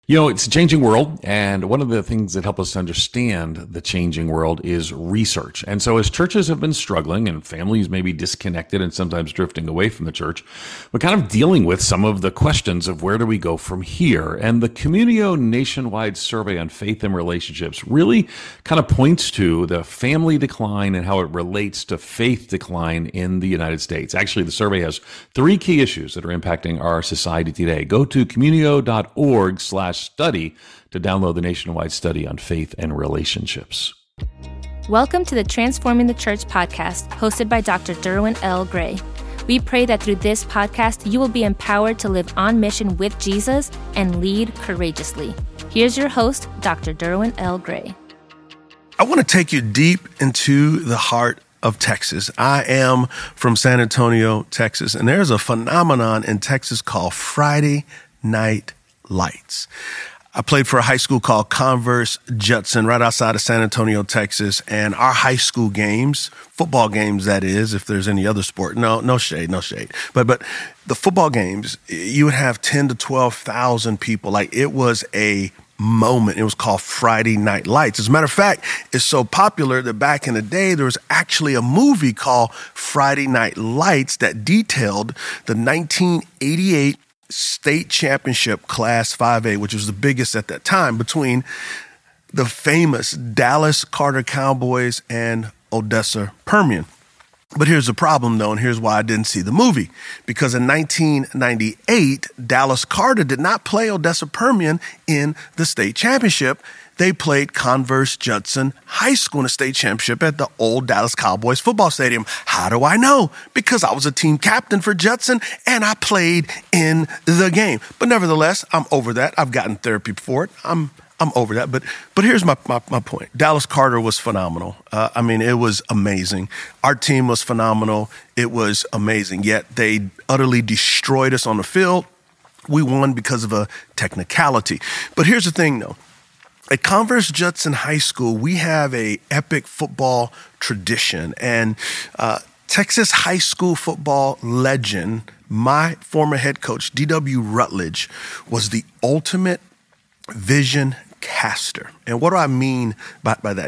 You know, it's a changing world, and one of the things that help us understand the changing world is research. And so as churches have been struggling and families may be disconnected and sometimes drifting away from the church, we're kind of dealing with some of the questions of where do we go from here? And the Communio nationwide survey on faith and relationships really kind of points to the family decline and how it relates to faith decline in the United States. Actually, the survey has three key issues that are impacting our society today. Go to communio.org/study to download the nationwide study on faith and relationships. Welcome to the Transforming the Church podcast, hosted by Dr. Derwin L. Gray. We pray that through this podcast, you will be empowered to live on mission with Jesus and lead courageously. Here's your host, Dr. Derwin L. Gray. I want to take you deep into the heart of Texas. I am from San Antonio, Texas, and there's a phenomenon in Texas called Friday Night Lights. I played for a high school called Converse Judson right outside of San Antonio, Texas, and our high school games, football games that is, if there's any other sport, no shade. But the football games, you would have 10 to 12,000 people. Like, it was a moment. It was called Friday Night Lights. As a matter of fact, it's so popular that back in the day, there was actually a movie called Friday Night Lights that detailed the 1988 state championship Class 5A, which was the biggest at that time, between the famous Dallas Carter Cowboys and Odessa Permian. But here's the problem, though, and here's why I didn't see the movie. Because in 1998, Dallas Carter did not play Odessa Permian in the state championship. They played Converse Judson High School in the state championship at the old Dallas Cowboys football stadium. How do I know? Because I was a team captain for Judson and I played in the game. But nevertheless, I'm over that. I've gotten therapy for it. I'm over that. But here's my point. Dallas Carter was phenomenal. It was amazing. Our team was phenomenal. It was amazing. Yet they utterly destroyed us on the field. We won because of a technicality. But here's the thing, though. At Converse Judson High School, we have a epic football tradition, and Texas high school football legend, my former head coach, D.W. Rutledge, was the ultimate vision caster. And what do I mean by that?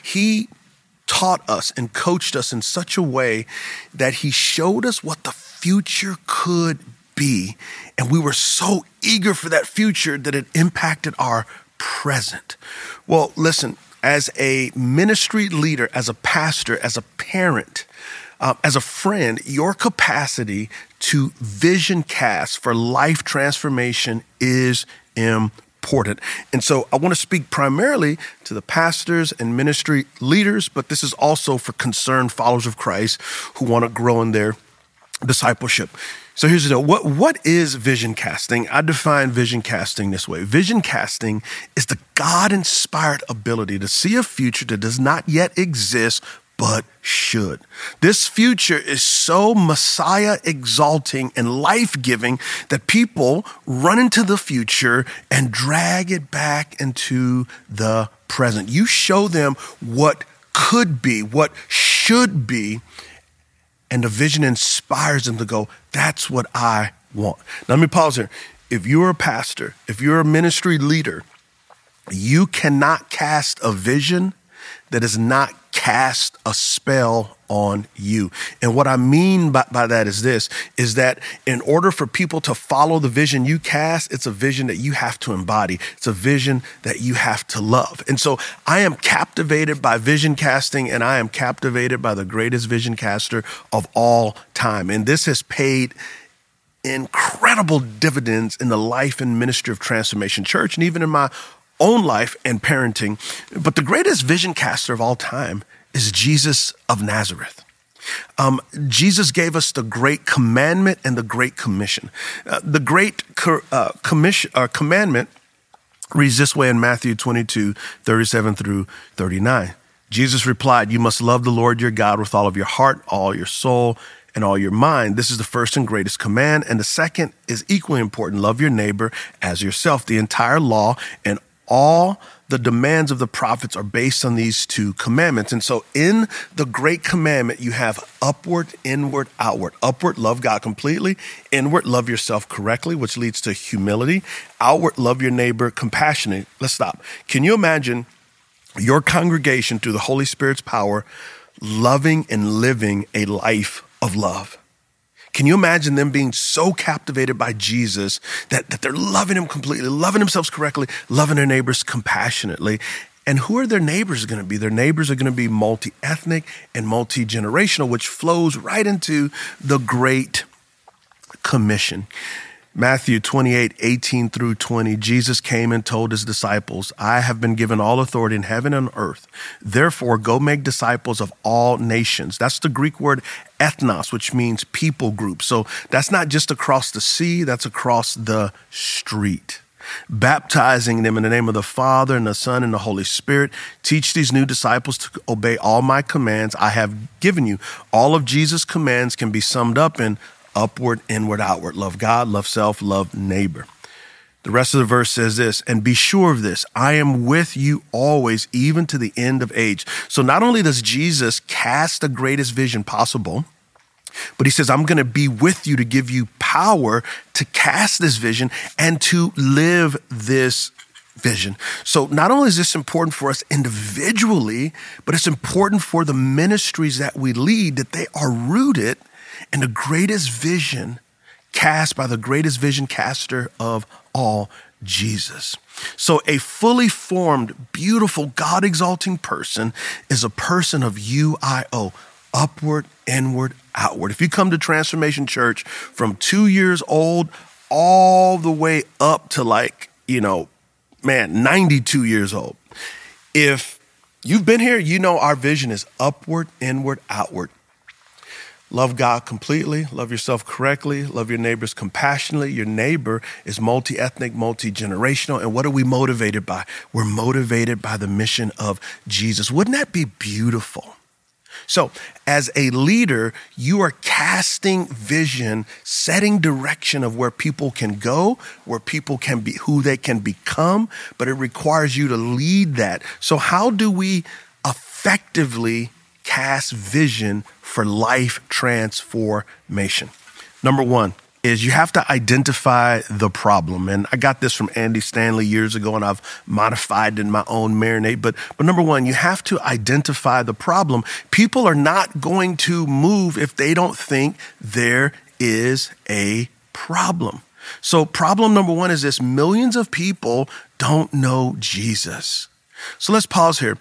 He taught us and coached us in such a way that he showed us what the future could be, and we were so eager for that future that it impacted our present. Well, listen, as a ministry leader, as a pastor, as a parent, as a friend, your capacity to vision cast for life transformation is important. And so I want to speak primarily to the pastors and ministry leaders, but this is also for concerned followers of Christ who want to grow in their discipleship. So here's the deal. What is vision casting? I define vision casting this way. Vision casting is the God-inspired ability to see a future that does not yet exist, but should. This future is so Messiah-exalting and life-giving that people run into the future and drag it back into the present. You show them what could be, what should be, and the vision inspires them to go, that's what I want. Now, let me pause here. If you're a pastor, if you're a ministry leader, you cannot cast a vision that is not cast a spell on you. And what I mean by that is this, is that in order for people to follow the vision you cast, it's a vision that you have to embody. It's a vision that you have to love. And so I am captivated by vision casting, and I am captivated by the greatest vision caster of all time. And this has paid incredible dividends in the life and ministry of Transformation Church, and even in my own life and parenting. But the greatest vision caster of all time is Jesus of Nazareth. Jesus gave us the great commandment and the great commission. The great commandment reads this way in Matthew 22:37 through 39. Jesus replied, "You must love the Lord your God with all of your heart, all your soul, and all your mind. This is the first and greatest command. And the second is equally important. Love your neighbor as yourself. The entire law and all the demands of the prophets are based on these two commandments. And so in the great commandment, you have upward, inward, outward. Upward, love God completely. Inward, love yourself correctly, which leads to humility. Outward, love your neighbor compassionately. Let's stop. Can you imagine your congregation through the Holy Spirit's power loving and living a life of love? Can you imagine them being so captivated by Jesus that they're loving him completely, loving themselves correctly, loving their neighbors compassionately? And who are their neighbors going to be? Their neighbors are going to be multi-ethnic and multi-generational, which flows right into the Great Commission. Matthew 28:18 through 20, Jesus came and told his disciples, I have been given all authority in heaven and earth. Therefore, go make disciples of all nations. That's the Greek word ethnos, which means people group. So that's not just across the sea, that's across the street. Baptizing them in the name of the Father and the Son and the Holy Spirit. Teach these new disciples to obey all my commands I have given you. All of Jesus' commands can be summed up in upward, inward, outward. Love God, love self, love neighbor. The rest of the verse says this, and be sure of this, I am with you always, even to the end of age. So not only does Jesus cast the greatest vision possible, but he says, I'm going to be with you to give you power to cast this vision and to live this vision. So not only is this important for us individually, but it's important for the ministries that we lead, that they are rooted in the greatest vision cast by the greatest vision caster of all, Jesus. So a fully formed, beautiful, God-exalting person is a person of UIO, upward, inward, outward. If you come to Transformation Church from 2 years old all the way up to 92 years old, if you've been here, you know our vision is upward, inward, outward. Love God completely, love yourself correctly, love your neighbors compassionately. Your neighbor is multi-ethnic, multi-generational. And what are we motivated by? We're motivated by the mission of Jesus. Wouldn't that be beautiful? So as a leader, you are casting vision, setting direction of where people can go, where people can be, who they can become, but it requires you to lead that. So how do we effectively cast vision for life transformation? Number one is you have to identify the problem. And I got this from Andy Stanley years ago, and I've modified it in my own marinade. But number one, you have to identify the problem. People are not going to move if they don't think there is a problem. So problem number one is this: millions of people don't know Jesus. So let's pause here.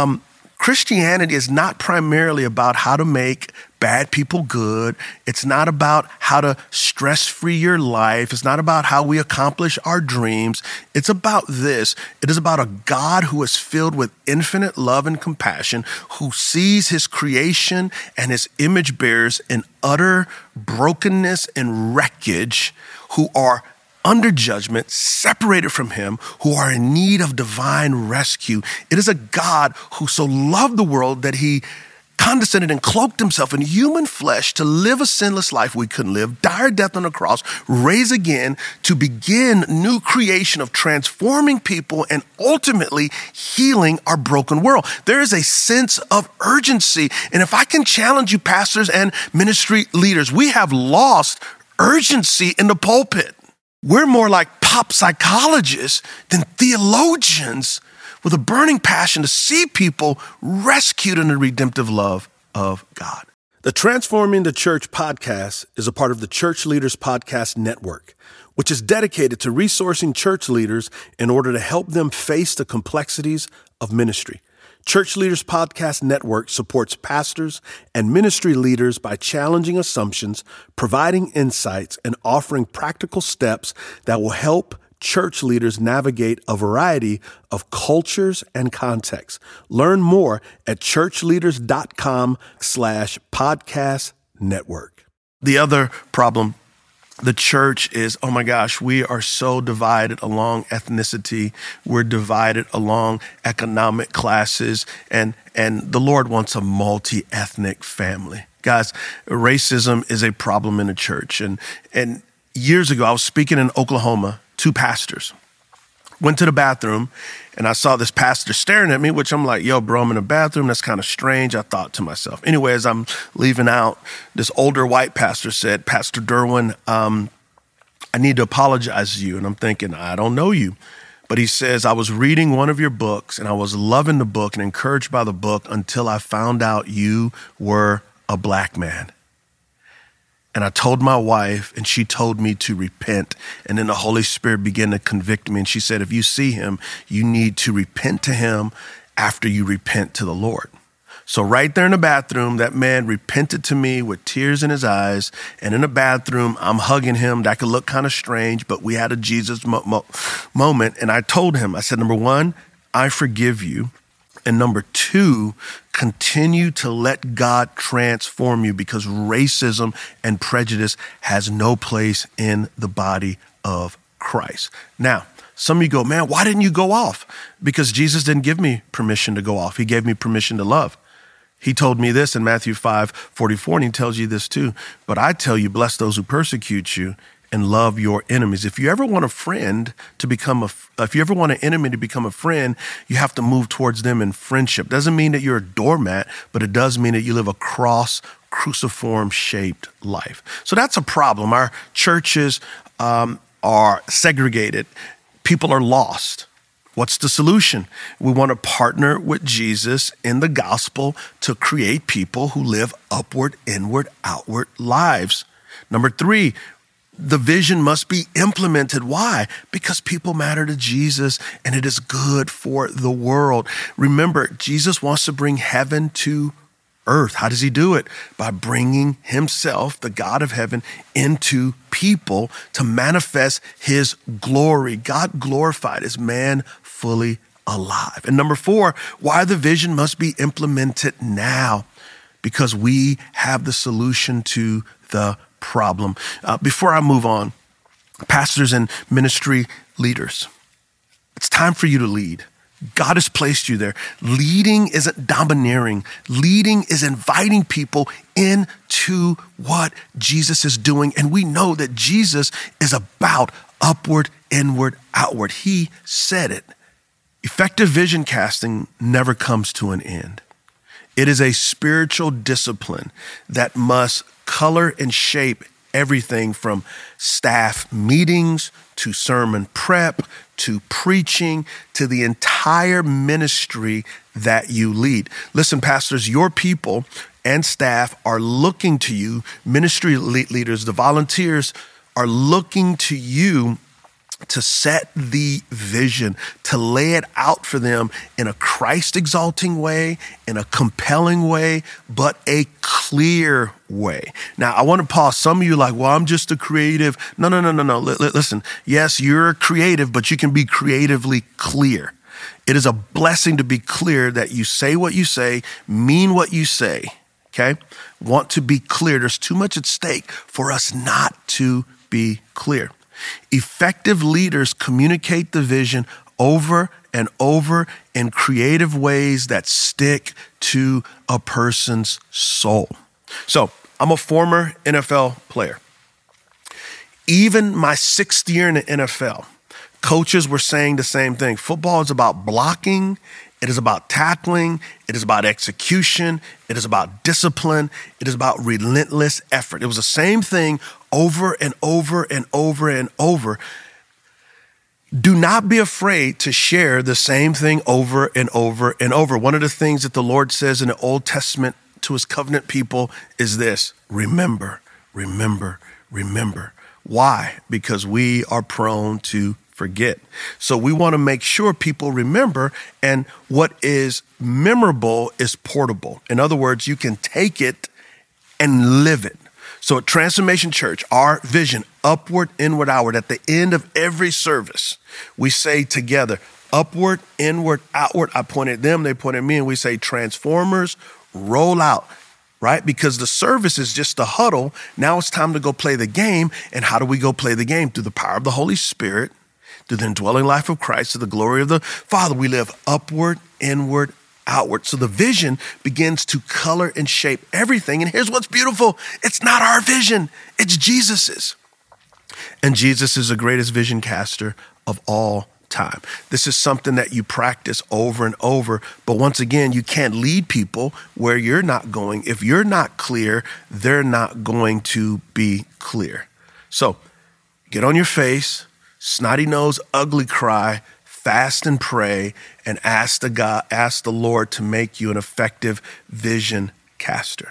Christianity is not primarily about how to make bad people good. It's not about how to stress-free your life. It's not about how we accomplish our dreams. It's about this. It is about a God who is filled with infinite love and compassion, who sees his creation and his image bearers in utter brokenness and wreckage, who are under judgment, separated from him, who are in need of divine rescue. It is a God who so loved the world that he condescended and cloaked himself in human flesh to live a sinless life we couldn't live, die a death on the cross, raise again to begin new creation of transforming people and ultimately healing our broken world. There is a sense of urgency. And if I can challenge you, pastors and ministry leaders, we have lost urgency in the pulpit. We're more like pop psychologists than theologians with a burning passion to see people rescued in the redemptive love of God. The Transforming the Church podcast is a part of the Church Leaders Podcast Network, which is dedicated to resourcing church leaders in order to help them face the complexities of ministry. Church Leaders Podcast Network supports pastors and ministry leaders by challenging assumptions, providing insights, and offering practical steps that will help church leaders navigate a variety of cultures and contexts. Learn more at churchleaders.com/podcast network. The other problem, the church, is, oh my gosh, we are so divided along ethnicity. We're divided along economic classes, and the Lord wants a multi-ethnic family. Guys, racism is a problem in the church. And years ago, I was speaking in Oklahoma, 2 pastors. Went to the bathroom and I saw this pastor staring at me, which I'm like, yo, bro, I'm in the bathroom. That's kind of strange. I thought to myself. Anyway, as I'm leaving out, this older white pastor said, Pastor Derwin, I need to apologize to you. And I'm thinking, I don't know you. But he says, I was reading one of your books and I was loving the book and encouraged by the book until I found out you were a black man. And I told my wife and she told me to repent. And then the Holy Spirit began to convict me. And she said, if you see him, you need to repent to him after you repent to the Lord. So right there in the bathroom, that man repented to me with tears in his eyes. And in the bathroom, I'm hugging him. That could look kind of strange, but we had a Jesus moment. And I told him, I said, number one, I forgive you. And number two, continue to let God transform you because racism and prejudice has no place in the body of Christ. Now, some of you go, man, why didn't you go off? Because Jesus didn't give me permission to go off. He gave me permission to love. He told me this in Matthew 5:44, and he tells you this too. But I tell you, bless those who persecute you and love your enemies. If you ever want a friend to become if you ever want an enemy to become a friend, you have to move towards them in friendship. Doesn't mean that you're a doormat, but it does mean that you live a cruciform shaped life. So that's a problem. Our churches are segregated. People are lost. What's the solution? We want to partner with Jesus in the gospel to create people who live upward, inward, outward lives. Number three, the vision must be implemented. Why? Because people matter to Jesus and it is good for the world. Remember, Jesus wants to bring heaven to earth. How does he do it? By bringing himself, the God of heaven, into people to manifest his glory. God glorified as man fully alive. And number four, why the vision must be implemented now? Because we have the solution to the problem. Before I move on, pastors and ministry leaders, it's time for you to lead. God has placed you there. Leading isn't domineering. Leading is inviting people into what Jesus is doing. And we know that Jesus is about upward, inward, outward. He said it. Effective vision casting never comes to an end. It is a spiritual discipline that must color and shape everything from staff meetings to sermon prep to preaching to the entire ministry that you lead. Listen, pastors, your people and staff are looking to you. Ministry leaders, the volunteers are looking to you to set the vision, to lay it out for them in a Christ-exalting way, in a compelling way, but a clear way. Now, I want to pause. Some of you are like, well, I'm just a creative. No. Listen, yes, you're creative, but you can be creatively clear. It is a blessing to be clear that you say what you say, mean what you say, okay? Want to be clear. There's too much at stake for us not to be clear. Effective leaders communicate the vision over and over in creative ways that stick to a person's soul. So I'm a former NFL player. Even my 6th year in the NFL, coaches were saying the same thing. Football is about blocking. It is about tackling. It is about execution. It is about discipline. It is about relentless effort. It was the same thing over and over and over and over. Do not be afraid to share the same thing over and over and over. One of the things that the Lord says in the Old Testament to his covenant people is this: remember, remember, remember. Why? Because we are prone to forget. So we want to make sure people remember, and what is memorable is portable. In other words, you can take it and live it. So at Transformation Church, our vision, upward, inward, outward, at the end of every service, we say together, upward, inward, outward. I point at them, they point at me, and we say, Transformers, roll out. Right? Because the service is just a huddle. Now it's time to go play the game. And how do we go play the game? Through the power of the Holy Spirit, through the indwelling life of Christ, to the glory of the Father. We live upward, inward, outward. So the vision begins to color and shape everything. And here's what's beautiful. It's not our vision. It's Jesus's. And Jesus is the greatest vision caster of all time. This is something that you practice over and over. But once again, you can't lead people where you're not going. If you're not clear, they're not going to be clear. So get on your face, snotty nose, ugly cry, fast and pray, and ask the Lord to make you an effective vision caster.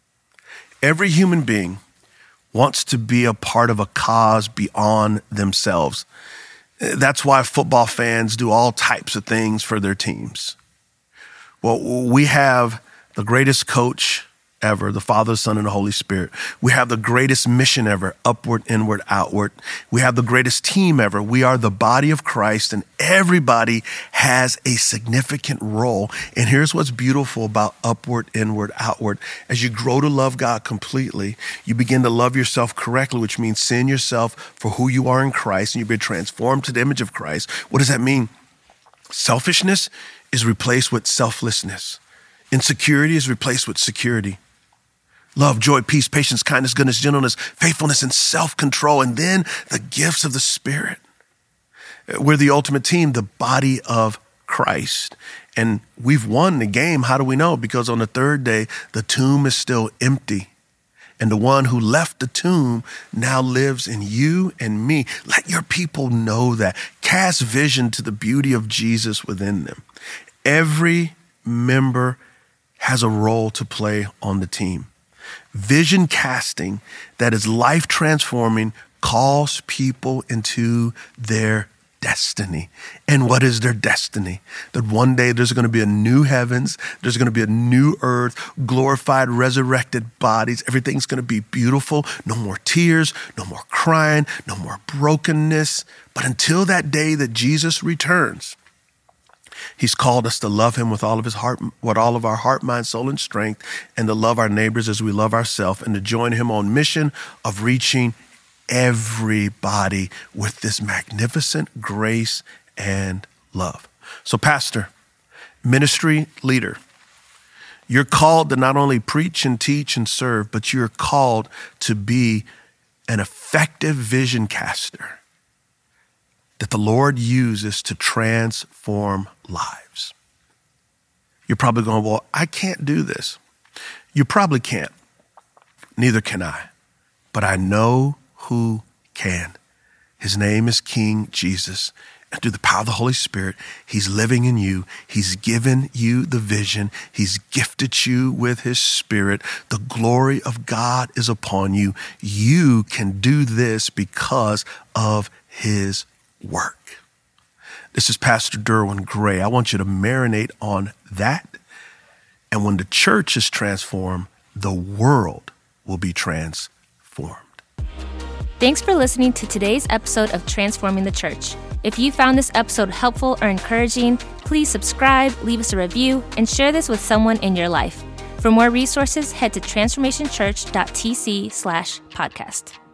Every human being wants to be a part of a cause beyond themselves. That's why football fans do all types of things for their teams. Well, we have the greatest coach ever, the Father, Son, and the Holy Spirit. We have the greatest mission ever, upward, inward, outward. We have the greatest team ever. We are the body of Christ, and everybody has a significant role. And here's what's beautiful about upward, inward, outward. As you grow to love God completely, you begin to love yourself correctly, which means seeing yourself for who you are in Christ, and you've been transformed to the image of Christ. What does that mean? Selfishness is replaced with selflessness. Insecurity is replaced with security. Love, joy, peace, patience, kindness, goodness, gentleness, faithfulness, and self-control. And then the gifts of the Spirit. We're the ultimate team, the body of Christ. And we've won the game. How do we know? Because on the third day, the tomb is still empty. And the one who left the tomb now lives in you and me. Let your people know that. Cast vision to the beauty of Jesus within them. Every member has a role to play on the team. Vision casting that is life transforming calls people into their destiny. And what is their destiny? That one day there's going to be a new heavens, there's going to be a new earth, glorified, resurrected bodies. Everything's going to be beautiful. No more tears, no more crying, no more brokenness. But until that day that Jesus returns, He's called us to love him with all of his heart, with all of our heart, mind, soul, and strength, and to love our neighbors as we love ourselves, and to join him on mission of reaching everybody with this magnificent grace and love. So, pastor, ministry leader, you're called to not only preach and teach and serve, but you're called to be an effective vision caster that the Lord uses to transform lives. You're probably going, well, I can't do this. You probably can't. Neither can I. But I know who can. His name is King Jesus. And through the power of the Holy Spirit, he's living in you. He's given you the vision. He's gifted you with his Spirit. The glory of God is upon you. You can do this because of his work. This is Pastor Derwin Gray. I want you to marinate on that. And when the church is transformed, the world will be transformed. Thanks for listening to today's episode of Transforming the Church. If you found this episode helpful or encouraging, please subscribe, leave us a review, and share this with someone in your life. For more resources, head to transformationchurch.tc/podcast.